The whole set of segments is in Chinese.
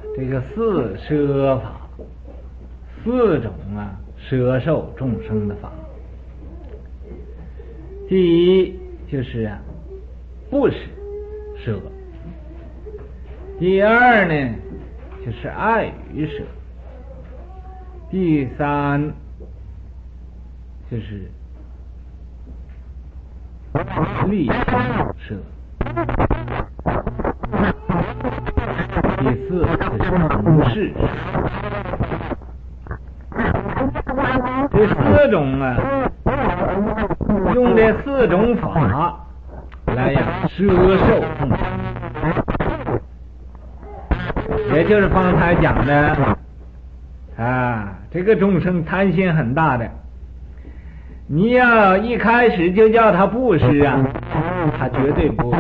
这个四摄法，四种摄受众生的法。第一就是布施舍，第二呢就是爱语舍，第三就是利舍，第四就是同事。这四种用这四种法来摄受众生，也就是方才讲的这个众生贪心很大的，你要一开始就叫他布施他绝对不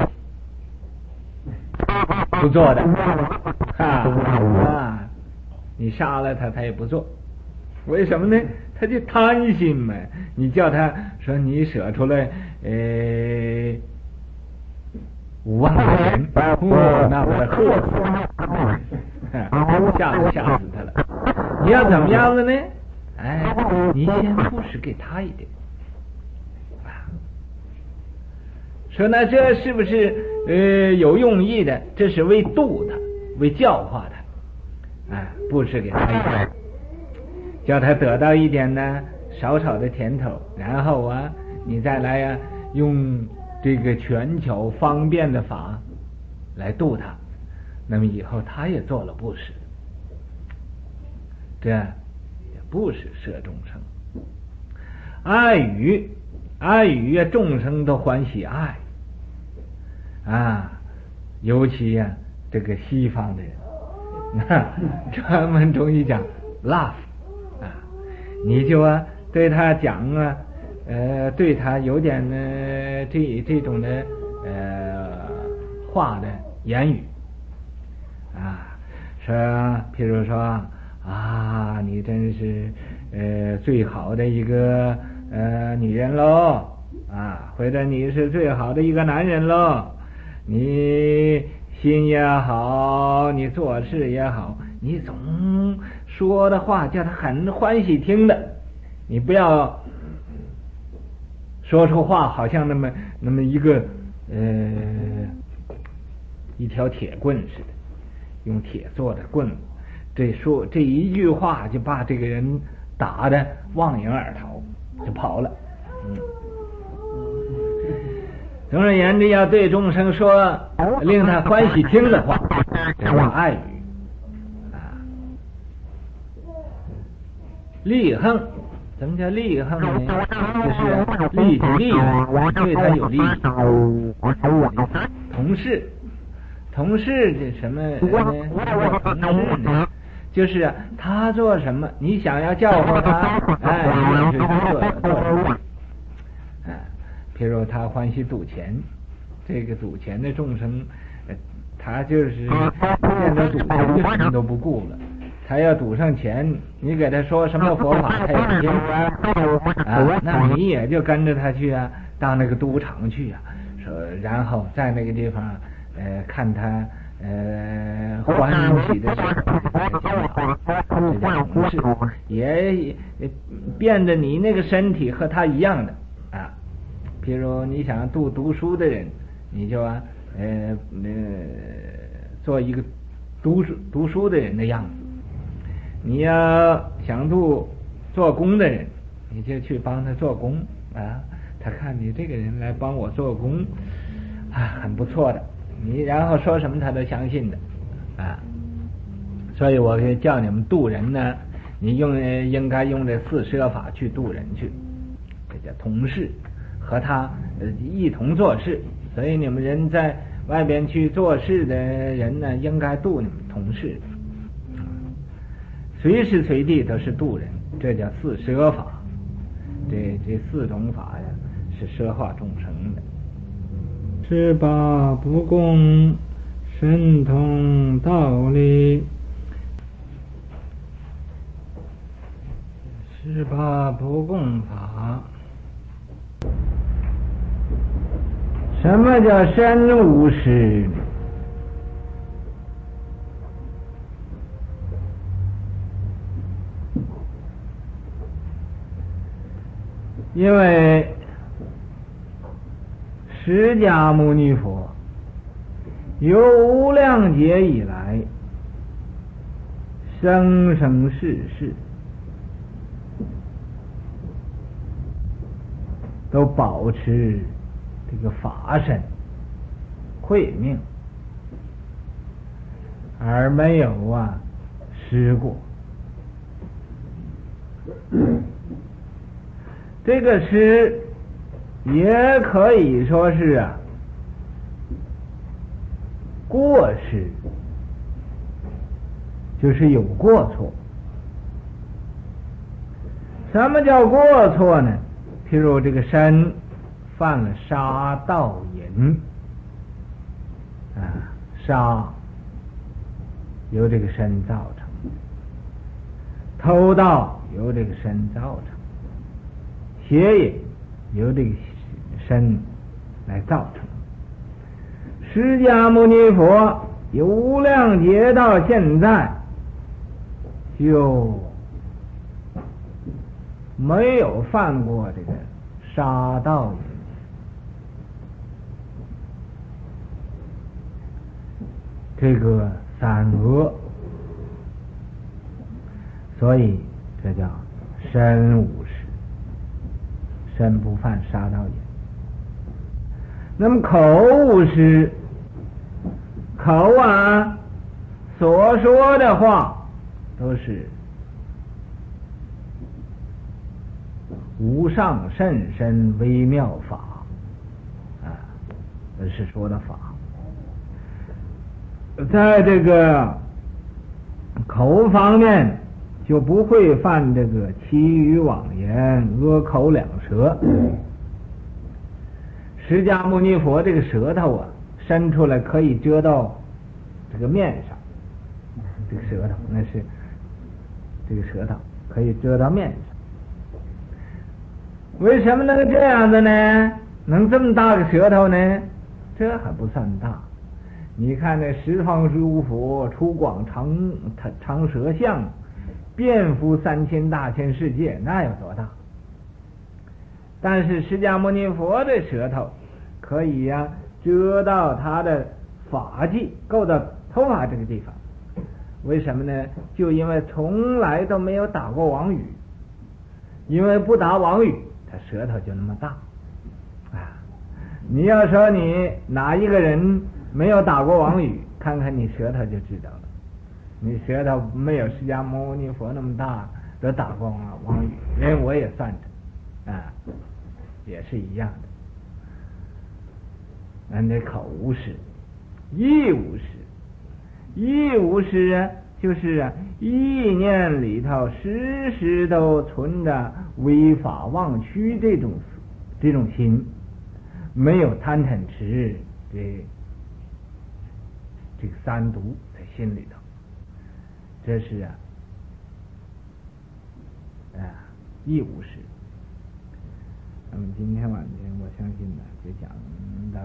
做的你杀了他也不做。为什么呢？他就贪心嘛。你叫他说你舍出来5万块钱，那把他喝死，吓死他了。你要怎么样的呢？你先布施给他一点说那这是不是有用意的？这是为度他，为教化他布施给他一点，叫他得到一点呢少少的甜头，然后你再来用这个权巧方便的法来度他，那么以后他也做了布施，这也布施摄众生。爱语众生都欢喜爱尤其这个西方的人专门中医讲 love你就对他讲对他有点这种的话的言语说譬如说你真是最好的一个女人喽或者你是最好的一个男人喽，你心也好，你做事也好，你总说的话叫他很欢喜听的，你不要说出话好像那么一个一条铁棍似的，用铁做的棍子，这一句话就把这个人打得望影而逃，就跑了。总而言之，要对众生说令他欢喜听的话，这叫爱语利恨。什么叫利恨呢？就是利己利对他有利益。同事这什么同事呢？就是他做什么，你想要教化他，你是他做什么。譬如他欢喜赌钱，这个赌钱的众生，他就是见着赌钱就什么都不顾了。他要赌上钱，你给他说什么佛法他也不听那你也就跟着他去到那个赌场去说然后在那个地方看他欢喜的时候，这同事也变得你那个身体和他一样的譬如你想读书的人，你就做一个读书的人的样子。你要想做工的人，你就去帮他做工他看你这个人来帮我做工很不错的，你然后说什么他都相信的所以我叫你们度人呢，你应该用这四摄法去度人去，这叫同事，和他一同做事。所以你们人在外边去做事的人呢，应该度你们同事，随时随地都是度人，这叫四摄法。这四种法是摄化众生的。 十八不共，神通道理。 十八不共法，什么叫身无失呢？ 因为释迦牟尼佛由无量劫以来，生生世世都保持这个法身慧命，而没有失过。这个失也可以说是过失，就是有过错。什么叫过错呢？譬如这个身犯了杀盗淫杀由这个身造成，偷盗由这个身造成，邪淫由这个身来造成。释迦牟尼佛由无量劫到现在就没有犯过这个杀盗淫，这个三恶，所以这叫身无失，身不犯杀盗淫。那么口无失，口所说的话都是无上甚深微妙法这是说的法。在这个口方面就不会犯这个绮语妄言、恶口两舌。释迦牟尼佛这个舌头伸出来可以遮到这个面上，这个舌头那是这个舌头可以遮到面上。为什么能够这样子呢？能这么大个舌头呢？这还不算大。你看那十方诸佛出广长舌相，遍覆3000大千世界，那有多大？但是释迦牟尼佛的舌头可以遮到他的发髻，够到头发这个地方。为什么呢？就因为从来都没有打过妄语，因为不打妄语，他舌头就那么大你要说你哪一个人没有打过妄语，看看你舌头就知道了。你舌头没有释迦牟尼佛那么大，都打过妄语，连我也算着也是一样的。那这口无失，意无失。意无失就是意念里头时时都存着违法妄曲这种心，没有贪嗔痴这个三毒在心里头。这是意无失。那么今天晚间我相信就讲到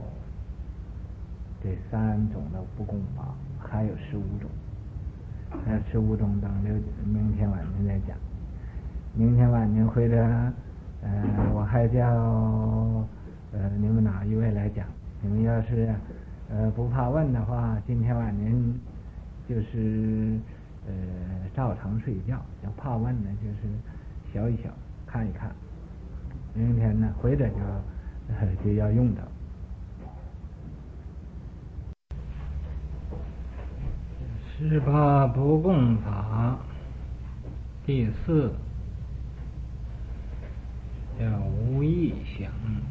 这3种的不共法，还有15种，那15种等明天晚间再讲。明天晚间或者我还叫你们哪一位来讲？你们要是不怕问的话，今天晚间就是照常睡觉；要怕问呢，就是小一小看一看。明天呢，回着就要用到。 18不共法第4叫无异想。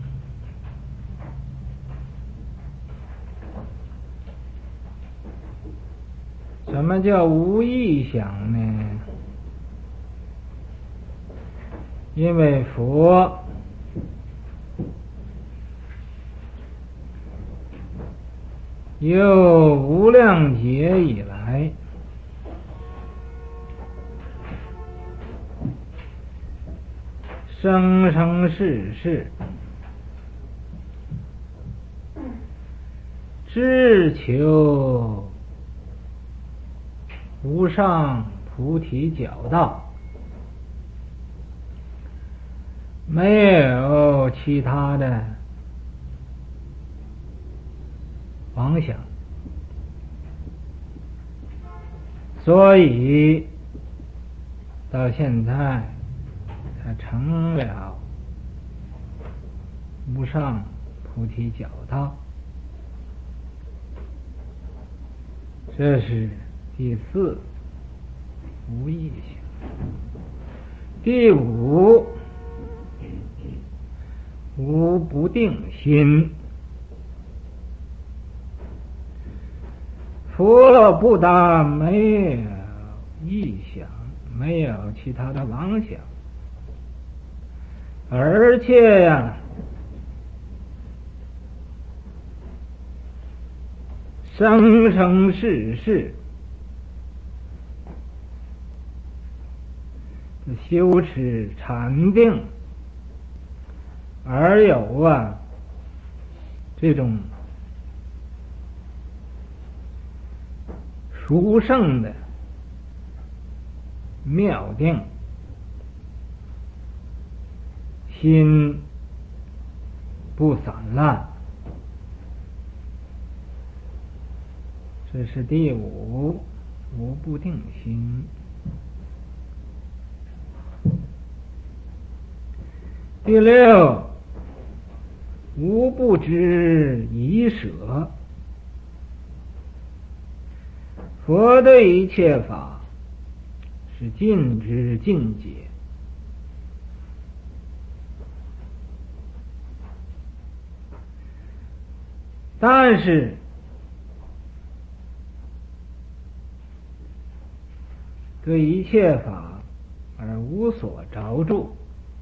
什么叫无异想呢？因为佛由无量劫以来，生生世世只求无上菩提教道， 没有其他的妄想，所以到现在才成了无上菩提教道。这是第四，无意想。第五，无不定心。佛不但没有意想，没有其他的妄想，而且呀，生生世世修持禅定，而有这种殊胜的妙定，心不散乱。这是第五，无不定心。第六，无不知已舍。佛的一切法是尽知尽解，但是对一切法而无所着住。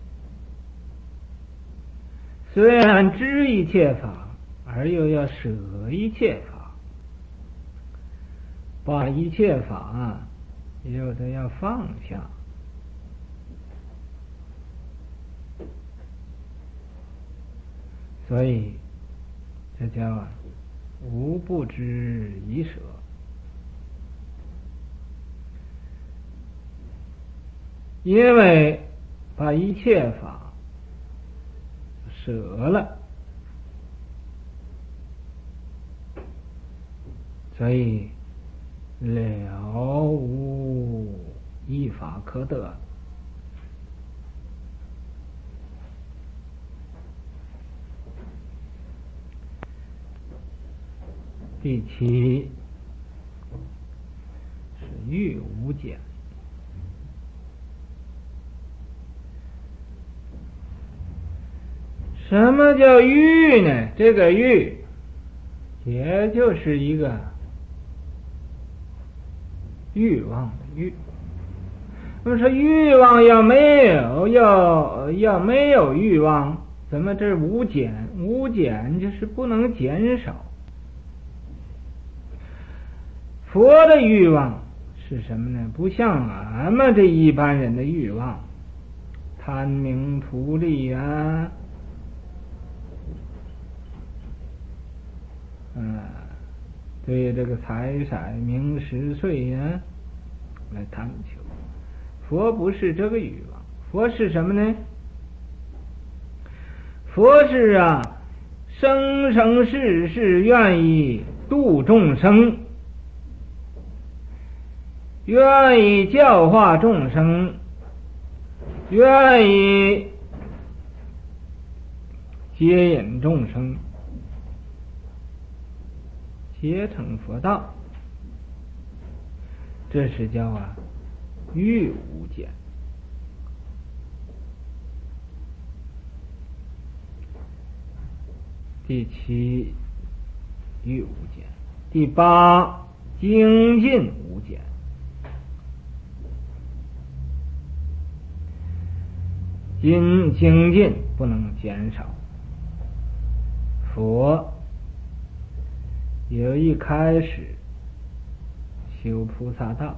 虽然知一切法，而又要舍一切法，把一切法有的要放下。所以这叫无不知已舍。因为把一切法舍了，所以了无一法可得。第七是欲无减。什么叫欲呢？这个欲也就是一个欲望的欲。那么说欲望要没有，要没有欲望，怎么这无减？无减就是不能减少。佛的欲望是什么呢？不像俺们这一般人的欲望，贪名图利啊，对这个财色名食睡呀来探求。佛不是这个欲望，佛是什么呢？佛是生生世世愿意度众生，愿意教化众生，愿意接引众生，结成佛道。这是叫欲无减。第七，欲无减。第八，精进无减。精进不能减少。佛有一开始修菩萨道，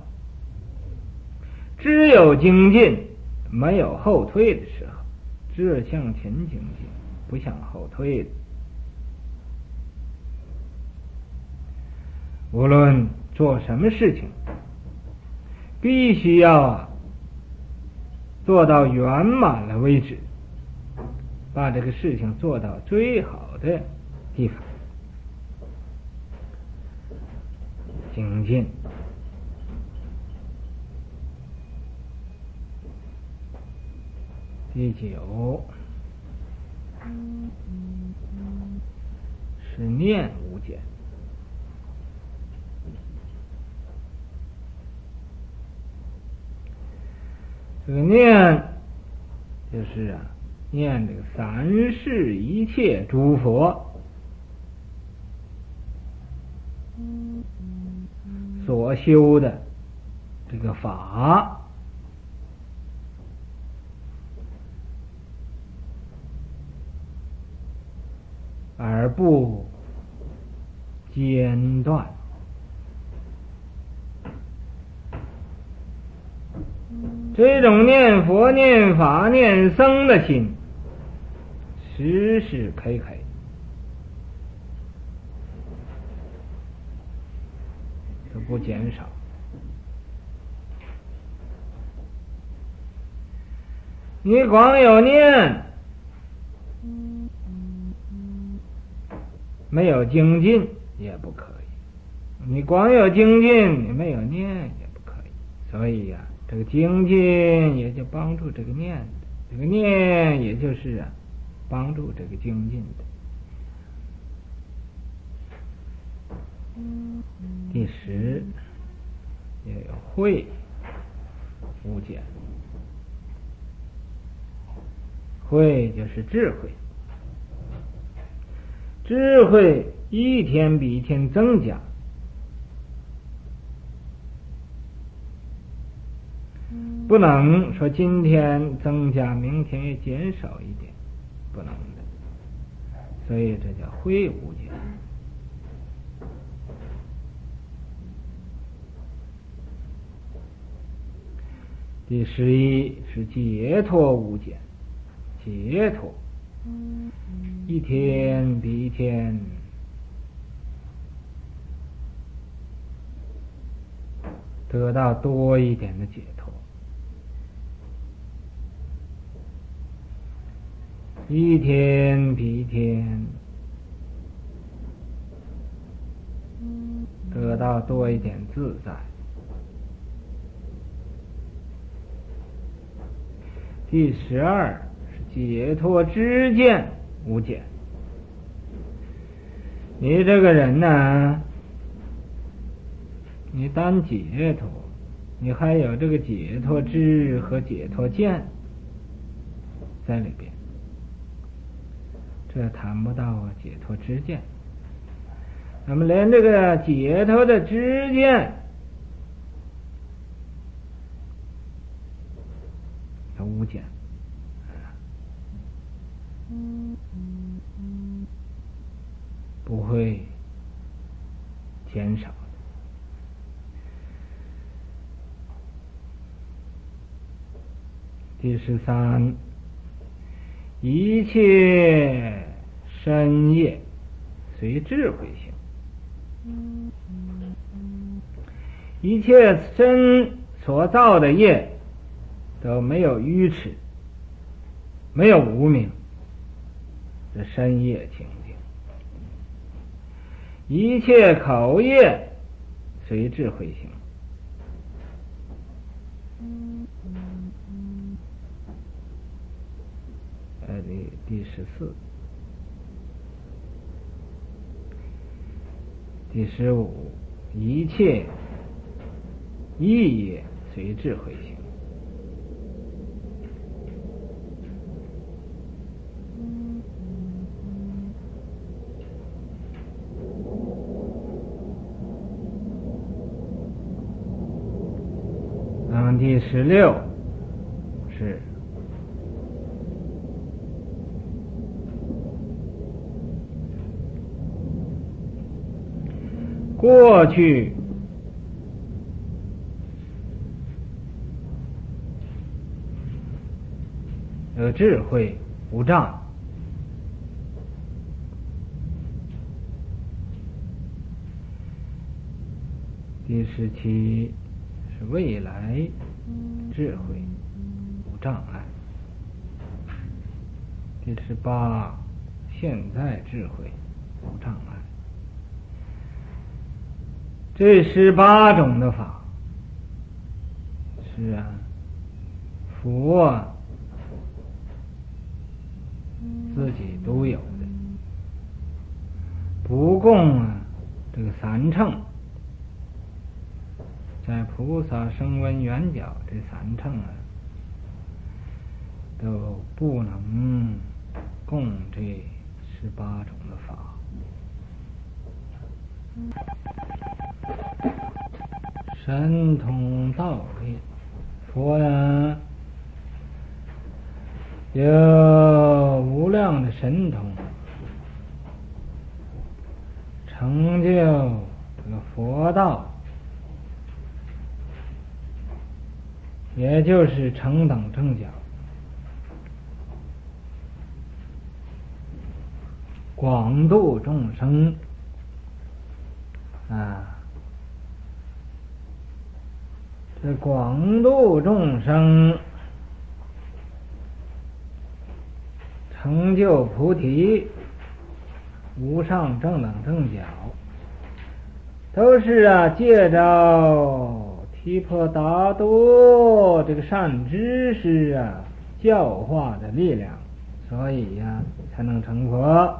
只有精进，没有后退的时候，只有向前精进，不向后退的。无论做什么事情，必须要做到圆满了为止。 把这个事情做到最好的地方。精进。第9是念无减。这个念就是念这个三世一切诸佛所修的这个法，而不间断。这种念佛、念法、念僧的心，时时刻刻都不减少。你光有念，没有精进也不可以；你光有精进，你没有念也不可以。所以这个精进也就帮助这个念，这个念也就是帮助这个精进的。第10也有慧无减。慧就是智慧，智慧一天比一天增加。不能说今天增加，明天也减少一点，不能的。所以这叫慧无减。第11是解脱无减。解脱一天比一天得到多一点的解脱，一天比一天得到多一点自在。第12解脱知见无减。你这个人呢，你单解脱，你还有这个解脱知和解脱见在里边，这谈不到解脱知见。那么连这个解脱的知见都无减。不会减少。第13一切身业随智慧行。一切身所造的业都没有愚痴，没有无明，这身业清净。一切口业随智慧行。第14第15一切意业随智慧行。第16是过去有智慧无障。第17是未来智慧无障碍。 第18，现在智慧无障碍。这18种的法是佛自己独有的，不共这个三乘，在菩萨声闻缘觉这三乘都不能共这18种的法。神通道力，佛有无量的神通，成就这个佛道，也就是成等正觉，广度众生这广度众生，成就菩提，无上正等正觉，都是借着提婆达多这个善知识教化的力量，所以才能成佛。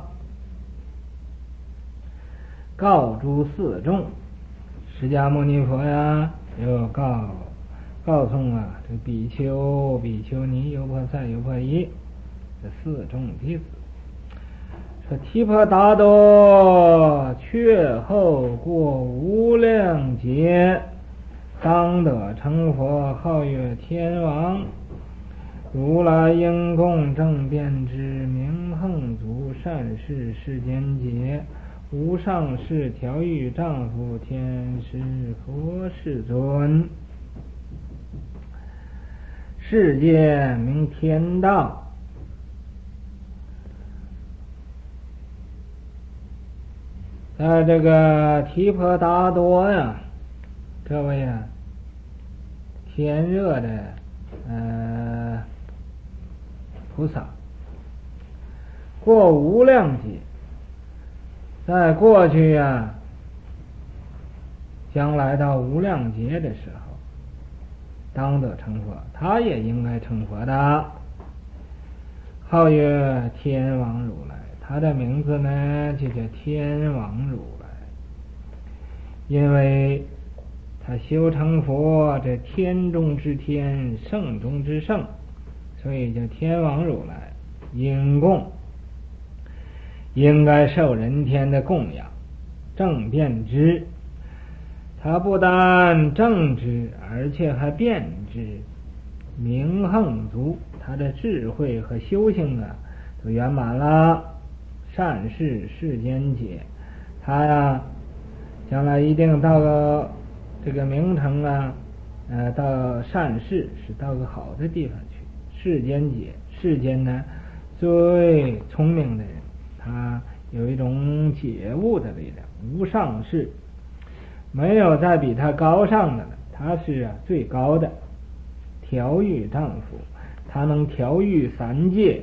告诸四众，释迦牟尼佛又告诉这比丘、比丘尼、优婆塞、优婆夷这4众弟子，说提婆达多却后过无量劫，当得成佛，号曰天王。如来应供正遍知明行足，善逝世间劫，无上士调御丈夫，天师佛世尊。世界名天道，在这个提婆达多这位天热的菩萨，过无量劫，在过去将来到无量劫的时候，当得成佛，他也应该成佛的。号曰天王如来，他的名字呢就叫天王如来，因为他修成佛，这天中之天，圣中之圣，所以叫天王如来，应供，应该受人天的供养，正遍知。他不但正知，而且还遍知，明行足，他的智慧和修行都圆满了。善逝世间劫，他将来一定到个这个名城到善逝，是到个好的地方去。世间劫，世间最聪明的人，他有一种觉悟的力量，无上士，没有再比他高尚的了，他是最高的。调御丈夫，他能调御三界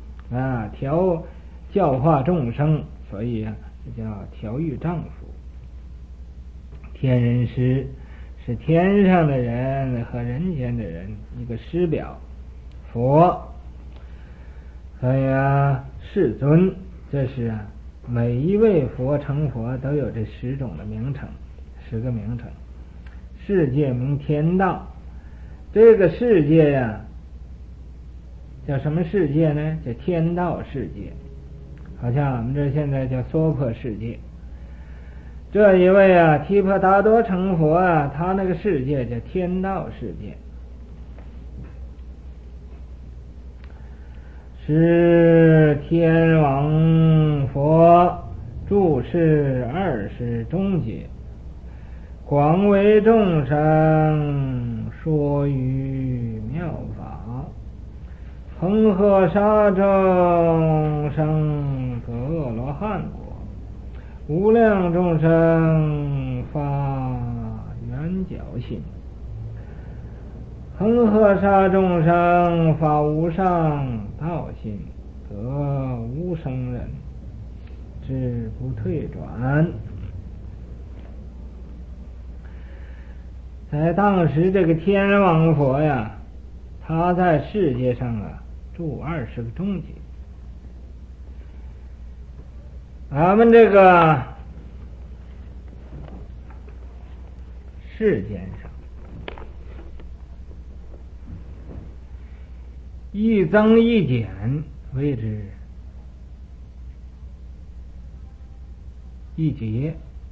教化众生，所以这叫调御丈夫。天人师是天上的人和人间的人一个师表。佛，所以世尊，这是每一位佛成佛都有这10种的名称，10个名称。世界名天道，这个世界叫什么世界呢？叫天道世界，好像我们这现在叫娑婆世界。这一位提婆达多成佛他那个世界叫天道世界。是天王佛住世20中劫，广为众生说于妙法，恒河沙众生得阿罗汉果，无量众生发圆觉心，恒河沙众生发无上道心， 得无生人，志不退转。在当时这个天王佛呀，他在世界上住20个中节。咱们这个世间上一增一减谓之一节，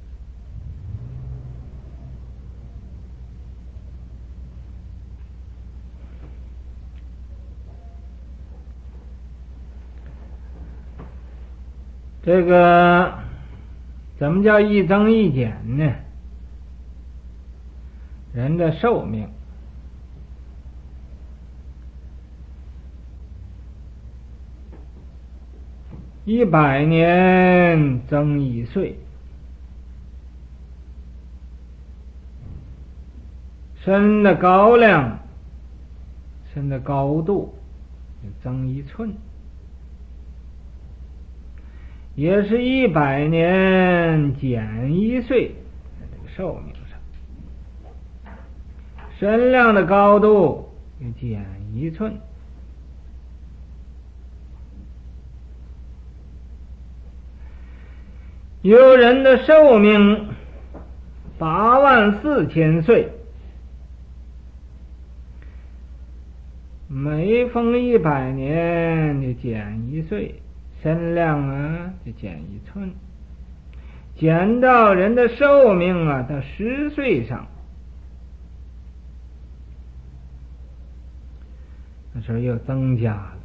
这个怎么叫一增一减呢？人的寿命100年增1岁，身的高粱，身的高度增1寸，也是100年减1岁，在这个寿命上，身量的高度减1寸。有人的寿命84000岁，每逢100年就减1岁，身量就减1寸，减到人的寿命到10岁上，那时候又增加了，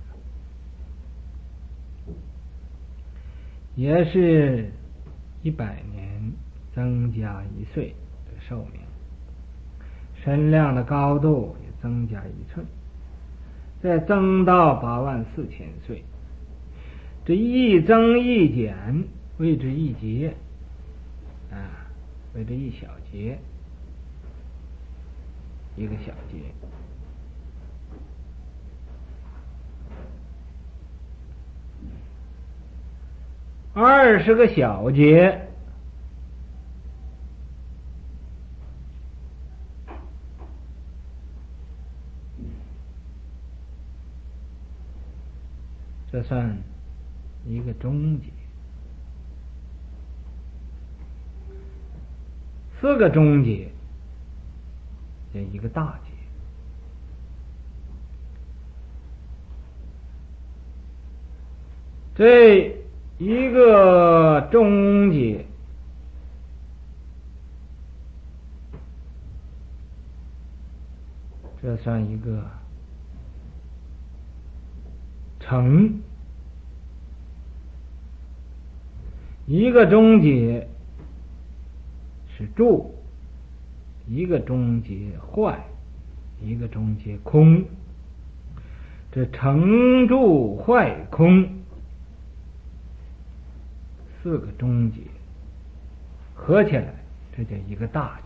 也是100年增加1岁的寿命，身量的高度也增加1寸，再增到84000岁。这一增一减谓之一节，谓之一小节，一个小节。20个小节，这算一个中节，4个中节，这一个大节。这一个中节这算一个成，一个中节是住，一个中节坏，一个中节空。这成住坏空4个中节合起来，这叫一个大节。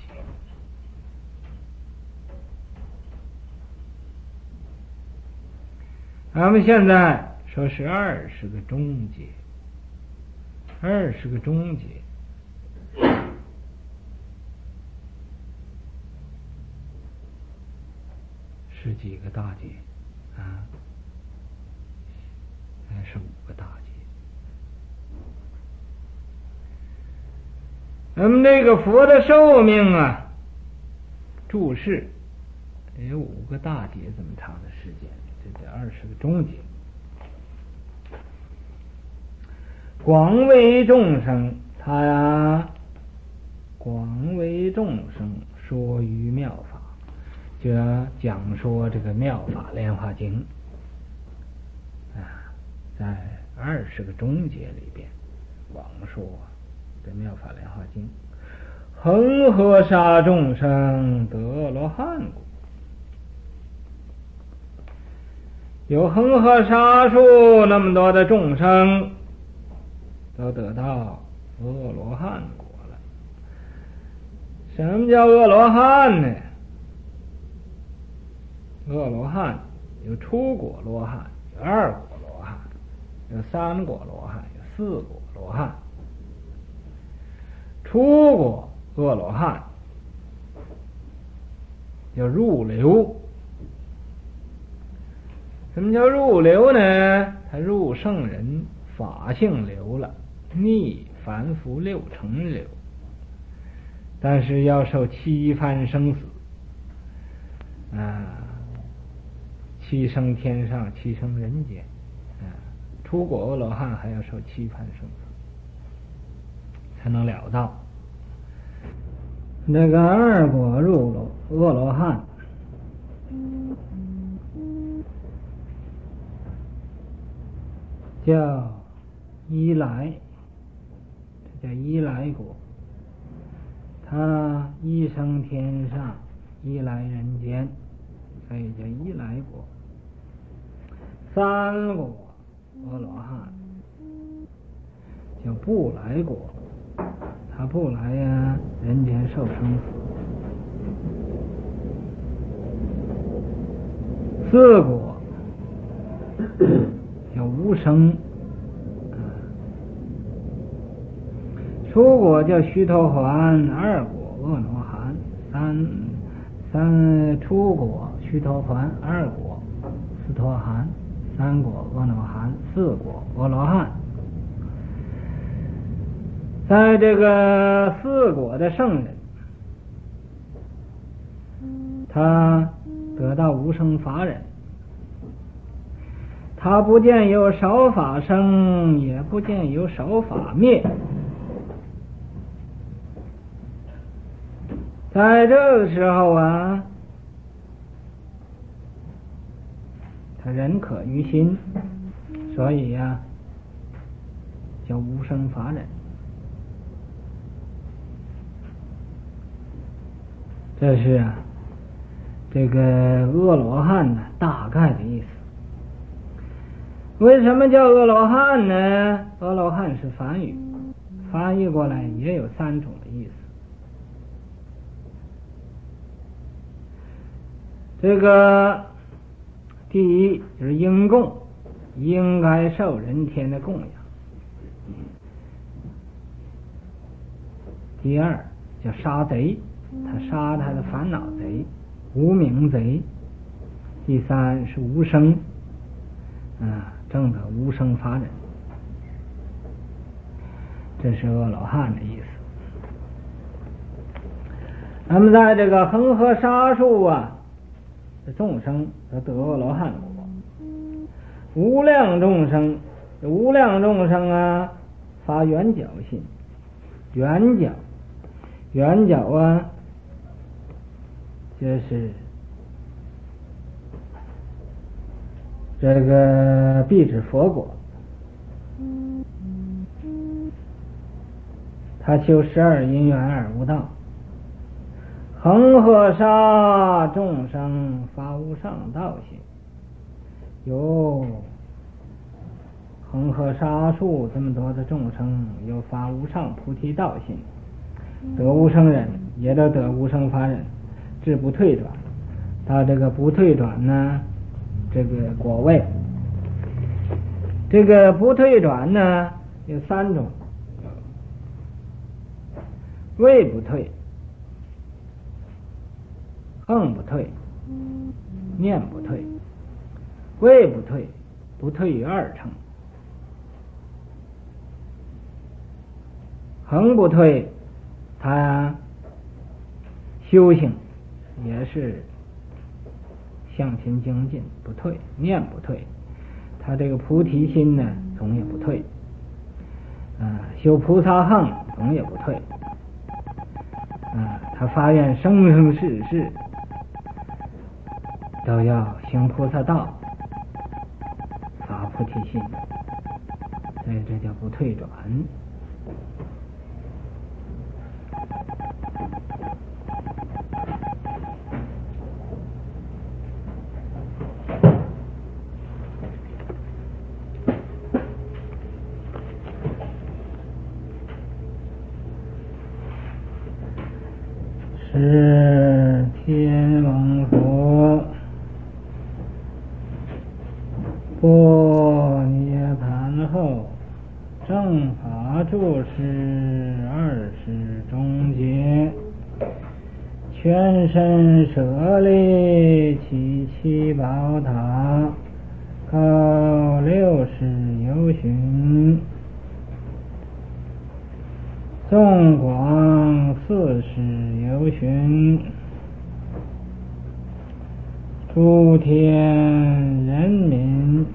咱们现在说是20个中节，20个中节是几个大节是5个大节。那么这个佛的寿命住世也有5个大节这么长的时间，这叫20个中节。广为众生，他广为众生说于妙法，就要讲说这个妙法莲华经在20个中节里边广说这妙法莲华经，恒河沙众生得阿罗汉果，有恒河沙数那么多的众生都得到阿罗汉果了。什么叫阿罗汉呢？阿罗汉有初果罗汉，有2果罗汉， 有三果罗汉，有四果罗汉。初果阿罗汉叫入流。什么叫入流呢？他入圣人法性流了，逆凡夫六尘流，但是要受七番生死七生天上，七生人间出果阿罗汉还要受七番生死才能了道。那个二果入阿罗汉叫依来，这叫依来果，他一生天上，一来人间，所以叫依来果。三果阿罗汉叫不来果，他不来人间受生死。四果叫无生，初果叫须陀洹，二果阿罗汉，初果须陀洹，二果斯陀含，三果阿罗汉，四果阿罗汉。在这个四果的圣人，他得到无生法忍，他不见有少法生，也不见有少法灭。在这个时候他人可于心，所以叫无生法忍。这是这个阿罗汉大概的意思。为什么叫阿罗汉呢？阿罗汉是梵语，翻译过来也有三种的意思。这个第一就是应供，应该受人天的供养。第二叫杀贼，他杀他的烦恼贼、无明贼。第三是无生，正得无生法忍。这是阿罗汉的意思。那么在这个恒河沙数众生都得阿罗汉果，无量众生发圆觉心，圆觉就是这个必指佛果，他修12因缘而无道。恒河沙众生发无上道心，有恒河沙数这么多的众生有发无上菩提道心，得无生忍，也都得无生法忍，至不退转。到这个不退转呢，这个果位，这个不退转呢有三种：位不退，横不退，念不退。位不退，不退于二乘；横不退，他修行也是向前精进，不退；念不退，他这个菩提心呢总也不退，修菩萨行总也不退，他发愿生生世世都要行菩萨道，发菩提心，所以这叫不退转。是天王佛般涅盘注释20中节，全身舍利起七宝塔，高60由旬，纵广40由旬，诸天人民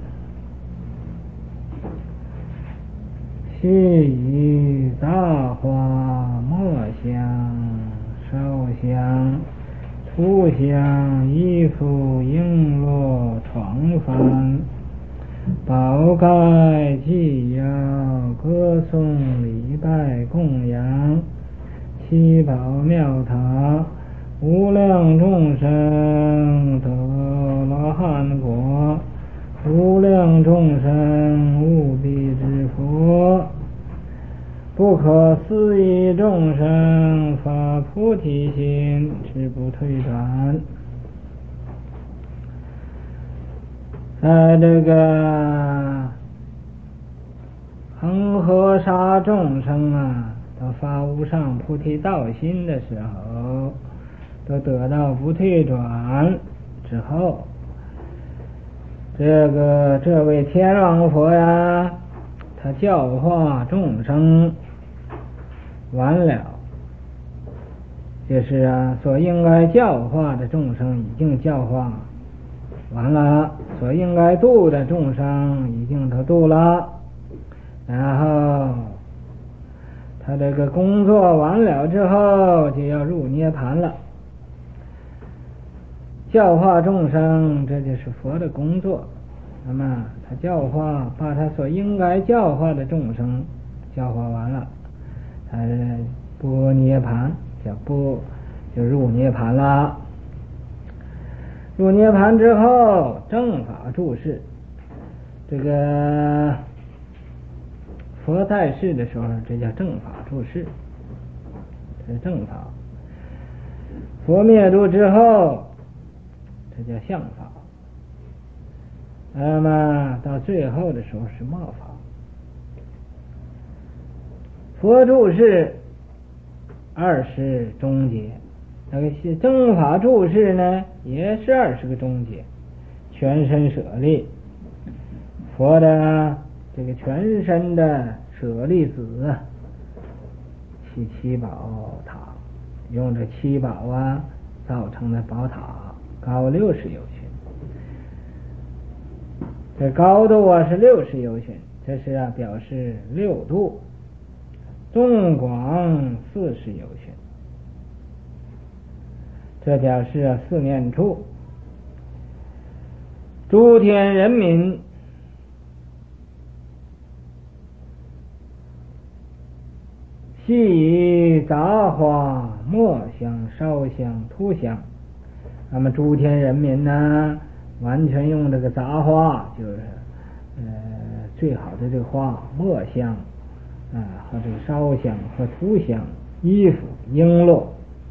悉以大花末香烧香，涂香衣服璎珞床幡，宝盖祭药歌颂礼拜供养，七宝庙塔，无量众生得罗汉果，无量众生无比之佛，不可思议众生发菩提心，志不退转。在这个恒河沙众生啊，都发无上菩提道心的时候，都得到不退转之后，这位天王佛呀，他教化众生完了，就是啊，所应该教化的众生已经教化完了，所应该度的众生已经都度了，然后他这个工作完了之后就要入涅盘了。教化众生，这就是佛的工作。那么他教化，把他所应该教化的众生教化完了，他不涅盘，就入涅盘了。入涅盘之后，正法住世。这个佛在世的时候，这叫正法住世，这是正法。佛灭度之后，这叫相法。那么到最后的时候是末法。佛住世20中节，那个正法住世呢，也是20个中节，全身舍利。佛的这个全身的舍利子啊，起七宝塔，用这七宝啊造成的宝塔，高60由旬。这高度啊是60由旬，这是啊表示6度，纵广40由旬，这表示啊4念处。诸天人民悉以杂花末香烧香涂香。那么诸天人民呢，完全用这个杂花，就是最好的这个花，末香和这个烧香和涂香，衣服璎珞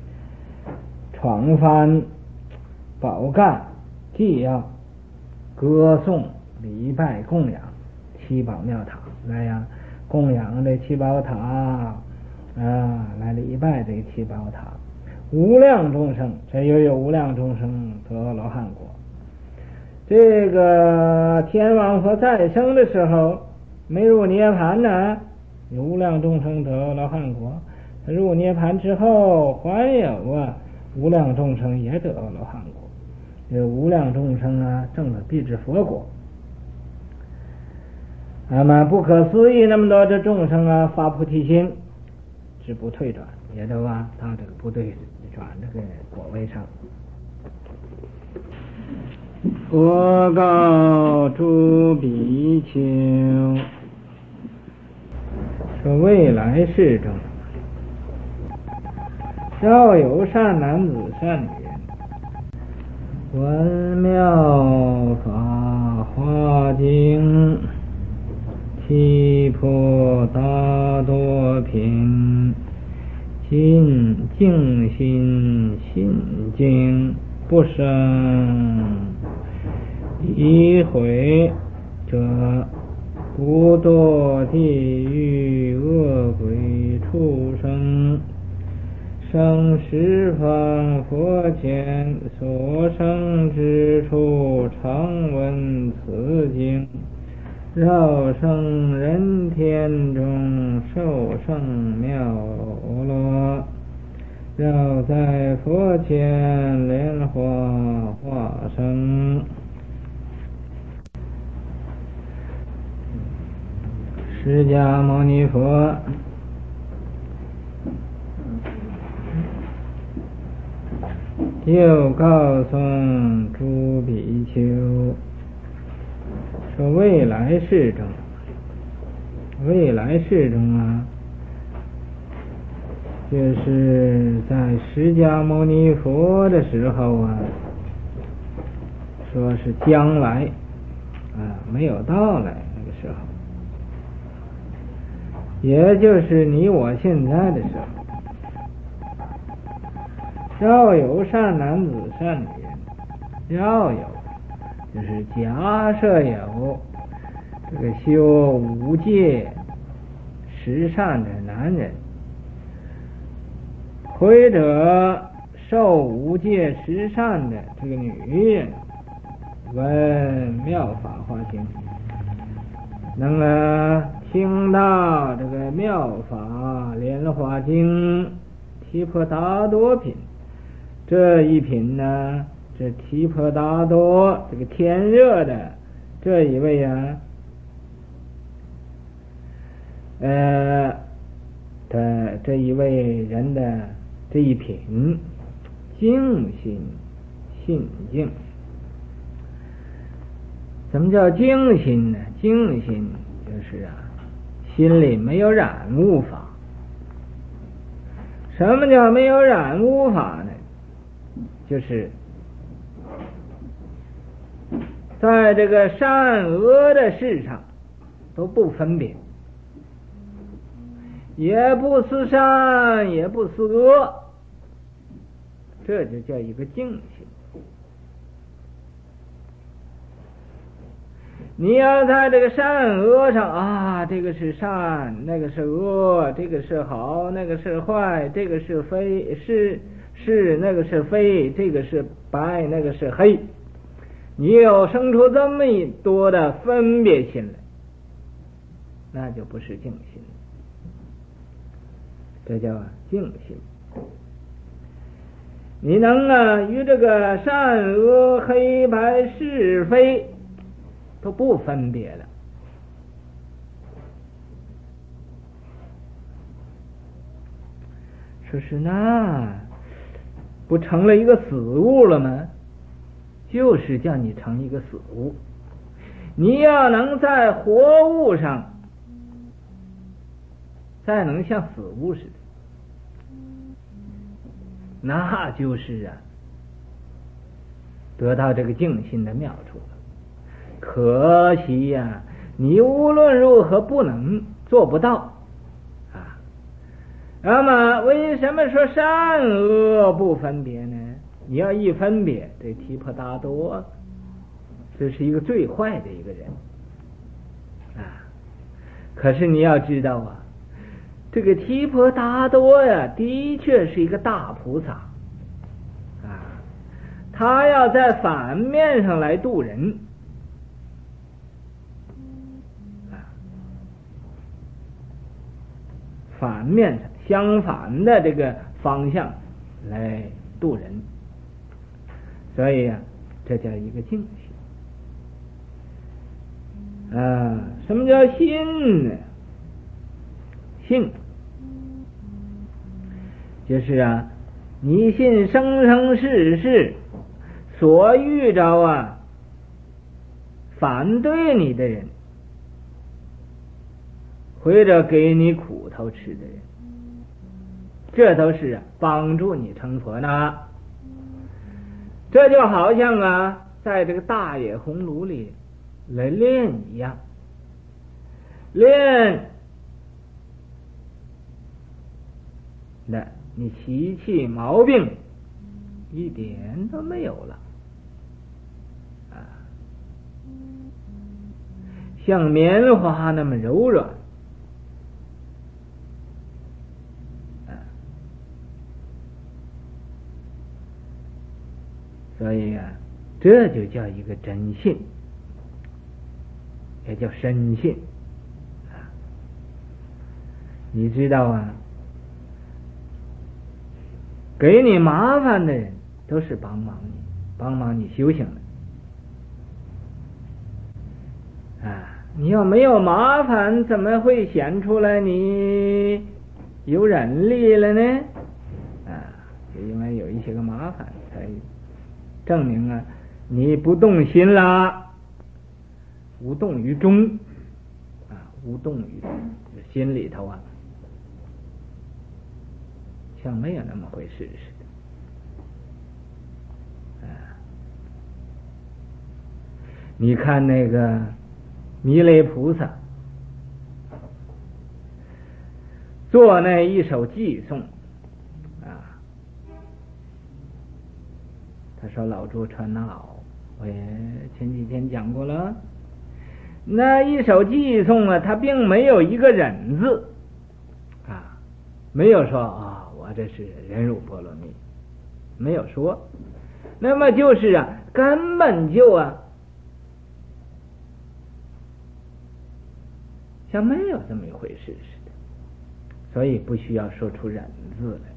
床幡宝盖祭药歌颂礼拜供养七宝庙塔，来呀供养这七宝塔来礼拜这个七宝塔。无量众生，这又有无量众生得罗汉果。这个天王佛再生的时候没入涅盘呢，有无量众生得罗汉果。入涅盘之后还有无量众生也得罗汉果。这无量众生证了必至佛果。那么不可思议，那么多这众生发菩提心，志不退转，也都到这个不退转这个果位上。佛告诸比丘，说未来世中，稍有善男子善女人，闻妙法华经，七婆达多品，净心信经，不生疑悔者， 苦堕地狱恶鬼畜生，生十方佛前所生之处，常闻此经，绕生人天中，受胜妙乐，绕在佛前莲花化生。释迦牟尼佛又告诉诸比丘说，未来世中啊，就是在释迦牟尼佛的时候啊，说是将来啊，没有到来那个时候，也就是你我现在的时候，要有善男子善女人，要有就是假设有这个修五戒十善的男人，或者受五戒十善的这个女人，闻妙法华经，能听到这个妙法莲华经提婆达多品这一品呢，这提婆达多这个天热的这一位啊，这一位人的这一品净心信净。什么叫净心呢？净心就是啊，心里没有染污法。什么叫没有染污法呢？就是在这个善恶的事上都不分别，也不思善，也不思恶，这就叫一个净心。你要在这个善恶上啊，这个是善，那个是恶，这个是好，那个是坏，这个是非是那个是非，这个是白，那个是黑，你有生出这么多的分别心来，那就不是净心，这叫净心。你能与这个善恶黑白是非都不分别了，说是那不成了一个死物了吗？就是叫你成一个死物。你要能在活物上再能像死物似的，那就是啊得到这个净心的妙处了。可惜呀，你无论如何不能做不到啊。那么为什么说善恶不分别呢？你要一分别，这提婆达多这是一个最坏的一个人啊。可是你要知道啊，这个提婆达多呀，的确是一个大菩萨啊，他要在反面上来度人啊，反面上相反的这个方向来度人，所以啊，这叫一个净心啊。什么叫信呢？信就是啊，你信生生世世所遇着啊反对你的人，或者给你苦头吃的人，这都是啊帮助你成佛呢。这就好像啊在这个大野红炉里来练一样，练那你习气毛病一点都没有了啊。 像棉花那么柔软。所以啊，这就叫一个真信，也叫深信啊。你知道啊，给你麻烦的人都是帮忙你修行的啊。你要没有麻烦，怎么会显出来你有忍力了呢？啊，就因为有一些个麻烦，才证明啊，你不动心啦，无动于衷啊，无动于衷，心里头啊，像没有那么回事似的。你看那个弥勒菩萨做那一首偈颂啊，他说老珠穿那袄，我也前几天讲过了。那一首偈颂啊，他并没有一个忍字啊，没有说啊，我这是忍辱波罗蜜，没有说。那么就是啊，根本就啊，像没有这么一回事似的，所以不需要说出忍字来。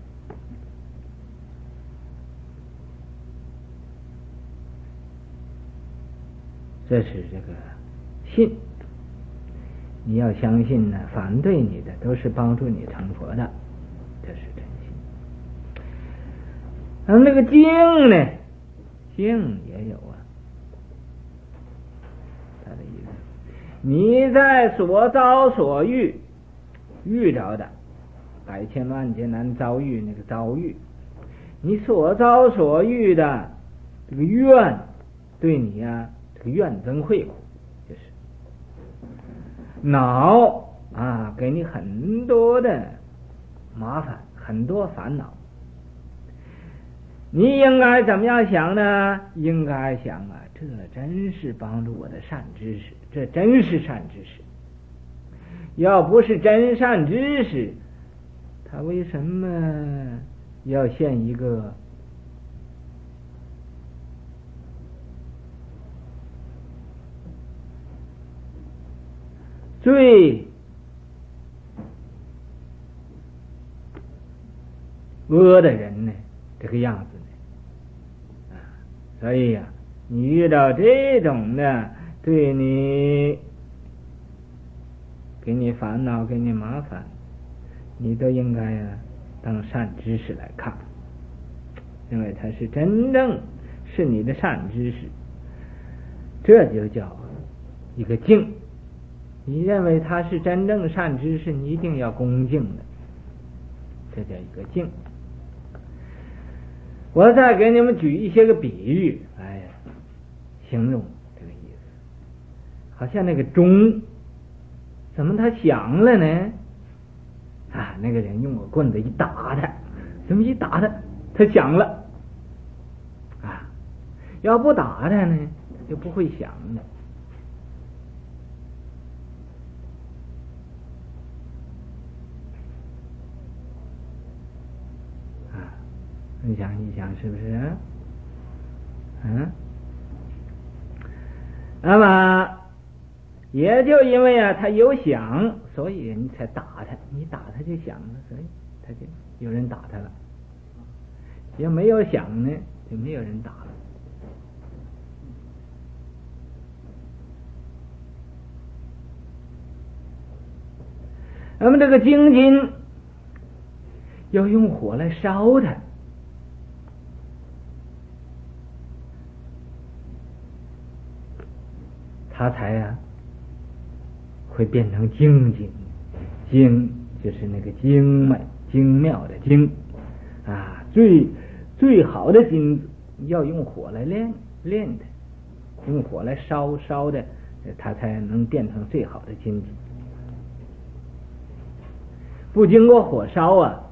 这是这个信，你要相信呢，反对你的都是帮助你成佛的，这是真心。那个敬呢，敬也有啊，他的意思，你在所遭所遇着的百千万劫难遭遇那个遭遇，你所遭所遇的这个愿，对你啊这个怨憎会苦，就是恼啊，给你很多的麻烦，很多烦恼。你应该怎么样想呢？应该想啊，这真是帮助我的善知识，这真是善知识。要不是真善知识，他为什么要现一个最恶的人呢？这个样子呢？所以呀，你遇到这种的，对你给你烦恼，给你麻烦，你都应该啊当善知识来看，因为它是真正是你的善知识，这就叫一个敬。你认为他是真正善知识，你一定要恭敬的，这叫一个敬。我再给你们举一些个比喻来形容这个意思。好像那个钟，怎么它响了呢？啊，那个人用个棍子一打它，怎么一打它，它响了啊？要不打它呢，它就不会响的。你想一想，是不是？那么也就因为啊，它有响，所以你才打它。你打它就响了，所以它就有人打它了。要没有响呢，就没有人打了。那么这个精金要用火来烧它，它才啊会变成精金。精就是那个精美精妙的精啊，最好的金子要用火来炼它，用火来烧的，它才能变成最好的金子。不经过火烧啊，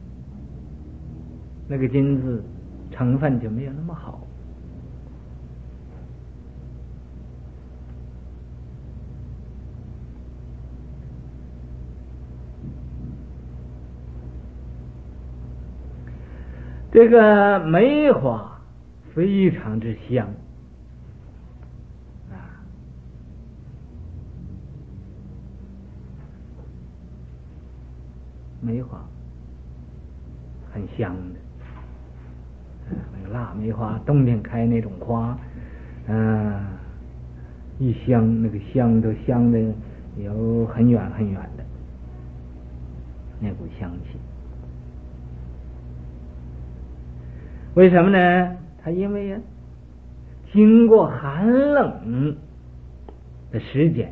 那个金子成分就没有那么好。《 这个梅花非常之香啊，梅花很香的。那个腊梅花，冬天开那种花，一香，那个香都香的有很远很远的那股香气。为什么呢？它因为呀，经过寒冷的时间，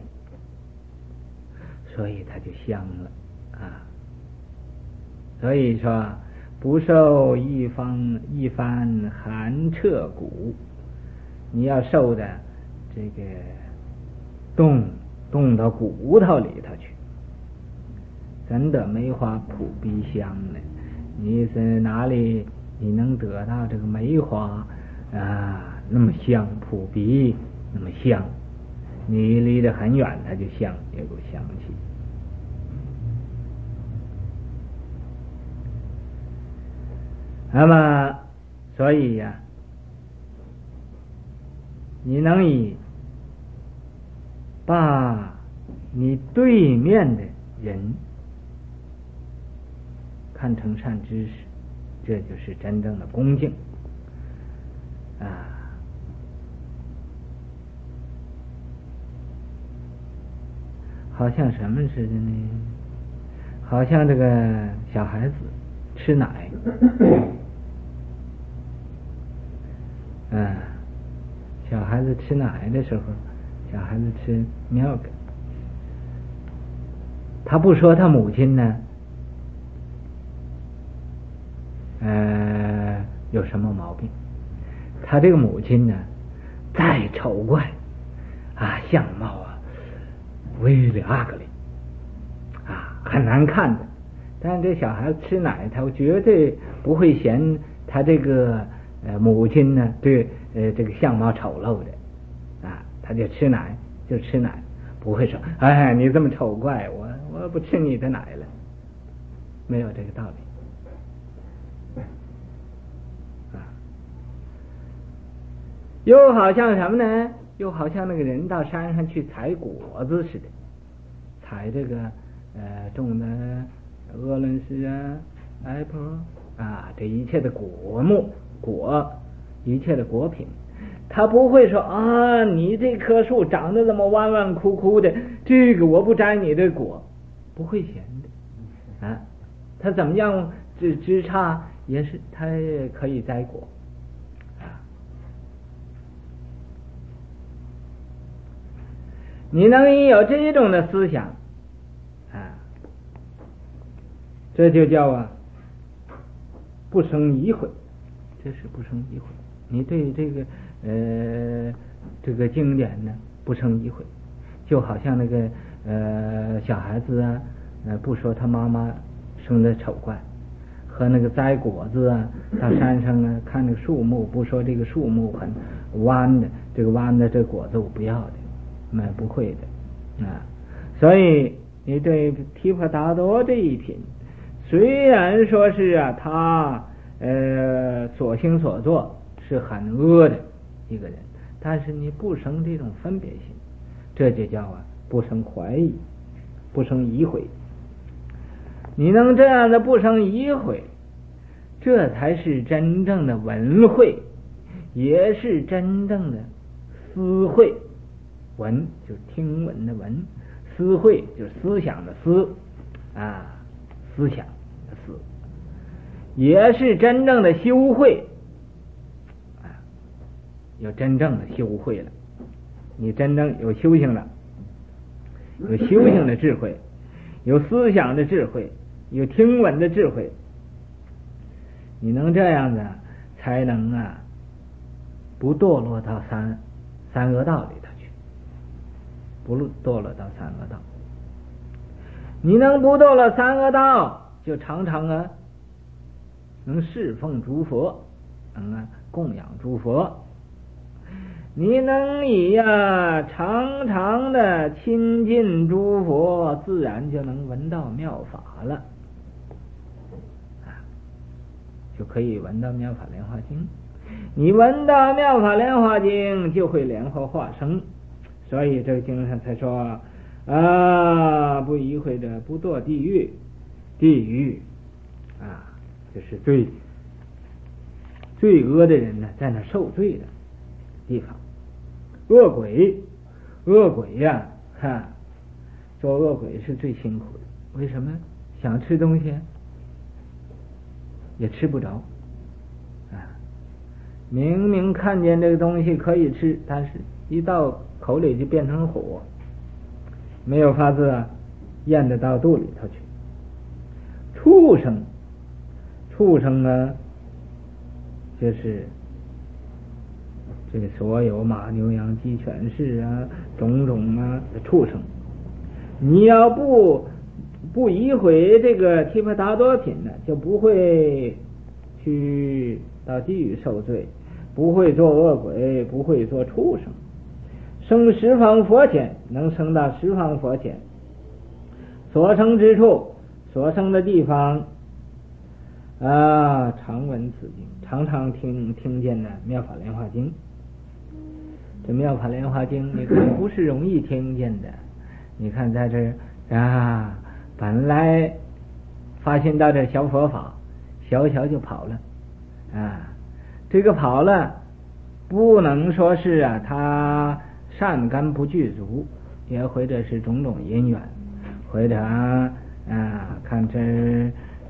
所以它就香了啊。所以说，不受一番寒彻骨，你要受的这个冻到骨头里头去。真的梅花扑鼻香呢，你是哪里你能得到这个梅花啊那么香，扑鼻那么香？你离得很远，它就香，有股香气。那么，所以呀，你能以把你对面的人看成善知识，这就是真正的恭敬啊。好像什么似的呢？好像这个小孩子吃奶。小孩子吃奶的时候，小孩子吃 milk， 他不说他母亲呢，有什么毛病？他这个母亲呢，再丑怪啊，相貌啊，really ugly，很难看的。但是这小孩子吃奶，他绝对不会嫌他这个母亲呢，对这个相貌丑陋的他就吃奶，不会说哎你这么丑怪，我不吃你的奶了，没有这个道理又好像什么呢？又好像那个人到山上去采果子似的，采这个种的俄伦斯apple 这一切的一切的果品，他不会说你这棵树长得这么弯弯枯枯的，这个我不摘你的果，不会嫌的他怎么样枝杈也是他也可以摘果你能有这种的思想这就叫不生疑悔，这是不生疑悔。你对这个经典呢不生疑悔，就好像那个小孩子不说他妈妈生的丑怪，和那个摘果子到山上看那个树木，不说这个树木很弯的，这个弯的这果子我不要的，不会的所以你对提婆达多这一品，虽然说是他所行所做是很恶的一个人，但是你不生这种分别心，这就叫不生怀疑，不生疑悔。你能这样的不生疑悔，这才是真正的闻慧，也是真正的思慧。闻就是听闻的闻，思慧就是思想的思思想的思，也是真正的修慧有真正的修慧了，你真正有修行了，有修行的智慧，有思想的智慧，有听闻的智慧，你能这样的才能不堕落到三恶道里头去，不堕落到三恶道。你能不堕落三恶道，就常常能侍奉诸佛，能供养诸佛。你能以常常的亲近诸佛，自然就能闻到妙法了就可以闻到妙法莲华经。你闻到妙法莲华经，就会莲花化生。所以这个经上才说不疑会者不堕地狱。地狱就是罪恶的人呢，在那受罪的地方。恶鬼呀，做恶鬼是最辛苦的。为什么？想吃东西也吃不着明明看见这个东西可以吃，但是一到口里就变成火，没有法子咽得到肚里头去。畜生呢，就是这个所有马牛羊鸡犬士种种的畜生。你要不疑毁这个提婆达多品呢，就不会去到地狱受罪，不会做恶鬼，不会做畜生。生十方佛前，能生到十方佛前，所生之处，所生的地方常闻此经，常常听见呢妙法莲华经。这妙法莲华经你看不是容易听见的。你看在这本来发现到这小佛法，小就跑了这个跑了不能说是他善根不具足，也或者是种种因缘，或者看这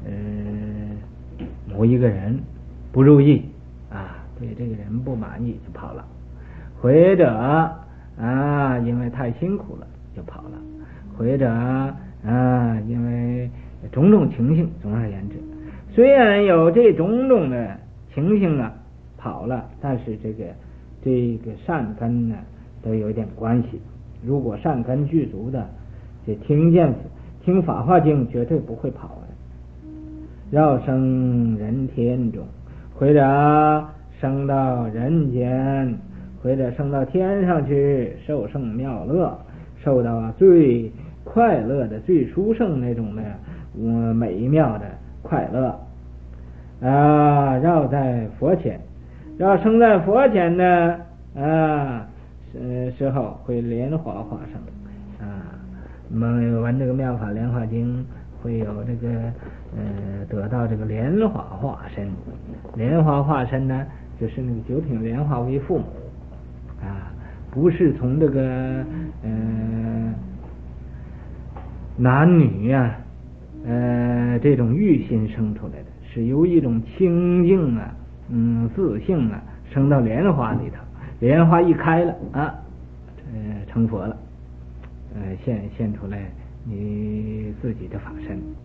某一个人不如意对这个人不满意就跑了，或者因为太辛苦了就跑了，或者因为种种情形。总而言之，虽然有这种种的情形跑了，但是这个善根呢都有点关系。如果善根具足的，就听法华经绝对不会跑的。要生人天中，或者升到人间，或者升到天上去，受胜妙乐，受到最快乐的、最殊胜那种的美妙的快乐绕在佛前，要生在佛前呢时候会莲花化生闻这个妙法莲华经，会有这个得到这个莲花化身。莲花化身呢，就是那个九品莲花为父母不是从这个男女这种欲心生出来的，是由一种清净自性生到莲花里头，莲花一开了成佛了，现出来你自己的法身。